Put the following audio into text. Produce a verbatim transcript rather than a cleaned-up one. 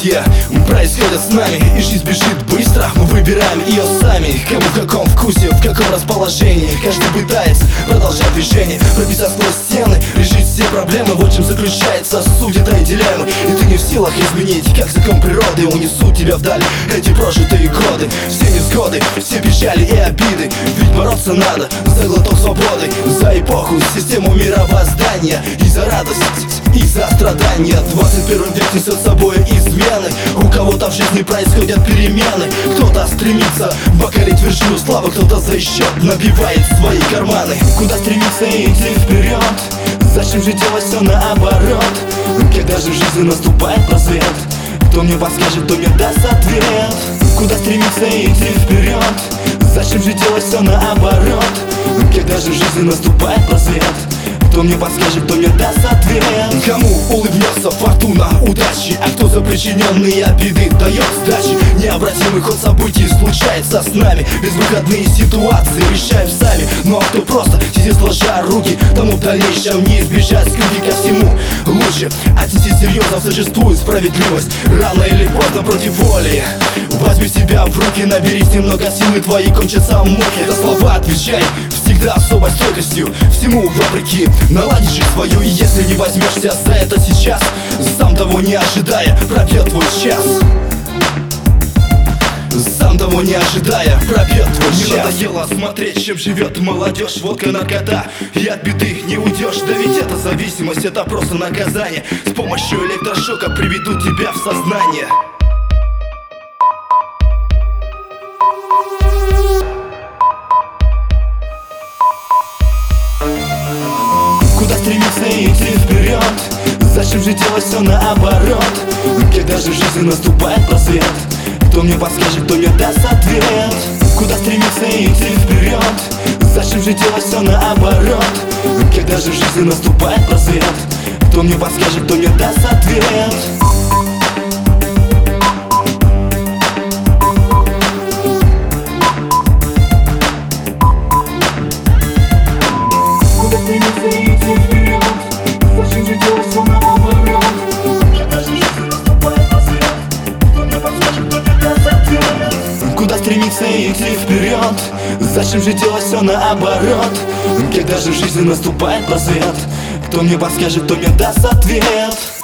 события происходят с нами, и жизнь бежит быстро. Мы выбираем ее сами, кому в каком вкусе, в каком расположении. Каждый пытается продолжать движение, пробиться сквозь стены, решить все проблемы. Вот чем заключается суть этой дилеммы. И ты не в силах изменить, как закон природы унесут тебя вдаль эти прожитые годы. Все невзгоды, все печали и обиды, ведь бороться надо за глоток свободы, за эпоху, систему мировоздания, и за радость, и за страдания. Двадцать первый век несет с собой измены. У кого-то в жизни происходят перемены. Кто-то стремится покорить вершину славы, кто-то за счет набивает свои карманы. Куда стремиться идти вперед? Зачем же делать все наоборот? Когда же в жизни наступает просвет, кто мне подскажет, кто мне даст ответ? Куда стремиться идти вперед? Зачем же делать все наоборот? Когда же в жизни наступает просвет, кто мне подскажет, кто мне даст ответ? Кому улыбнется фортуна удачи, а кто за причиненные обиды дает сдачи? Необратимый ход событий случается с нами, безвыходные ситуации решаем сами. Ну а кто просто сидит сложа руки, тому в дальнейшем не избежать скуки. Ко всему лучше отнесись серьезно, существует справедливость. Рано или поздно против воли возьми себя в руки, наберись немного силы, твои кончатся муки. За слова отвечай всегда особой стойкостью, всему вопреки наладишь жизнь свою. И если не возьмешься за это сейчас, сам того не ожидая, пробьет твой час. Сам того не ожидая, пробьет твой час. Мне надоело смотреть, чем живет молодежь. Водка, наркота, и от беды не уйдешь. Да ведь это зависимость, это просто наказание. С помощью электрошока приведут тебя в сознание. Куда стремиться идти вперед? Зачем же делать все наоборот? Когда же в жизни наступает просвет, кто мне подскажет, кто мне даст ответ? Куда стремиться идти вперед? Зачем же делать все наоборот? Когда же в жизни наступает просвет, кто мне подскажет, кто мне даст ответ? Куда стремиться идти вперед? Зачем же делать все наоборот? Когда же в жизни наступает просвет, кто мне подскажет, кто мне даст ответ?